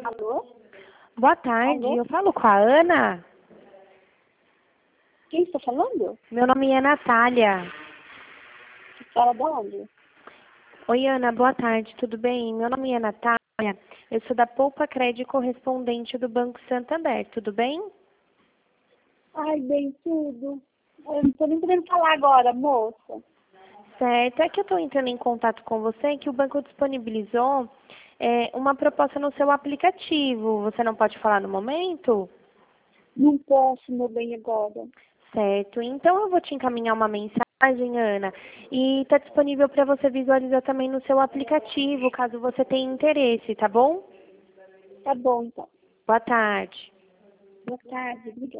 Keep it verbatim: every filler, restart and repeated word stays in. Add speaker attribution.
Speaker 1: Alô?
Speaker 2: Boa tarde,
Speaker 1: Alô?
Speaker 2: eu falo com a Ana.
Speaker 1: Quem está falando?
Speaker 2: Meu nome é Natália.
Speaker 1: Fala de onde?
Speaker 2: Oi, Ana, boa tarde, tudo bem? Meu nome é Natália, eu sou da Poupa Crédito correspondente do Banco Santander, tudo bem?
Speaker 1: Ai, bem, tudo. Eu não estou nem podendo falar agora, moça.
Speaker 2: Certo, é que eu estou entrando em contato com você que o banco disponibilizou é, uma proposta no seu aplicativo. Você não pode falar no momento?
Speaker 1: Não posso, meu bem, agora.
Speaker 2: Certo, então eu vou te encaminhar uma mensagem, Ana, e está disponível para você visualizar também no seu aplicativo, caso você tenha interesse, tá bom?
Speaker 1: Tá bom, então.
Speaker 2: Boa tarde.
Speaker 1: Boa tarde, obrigada.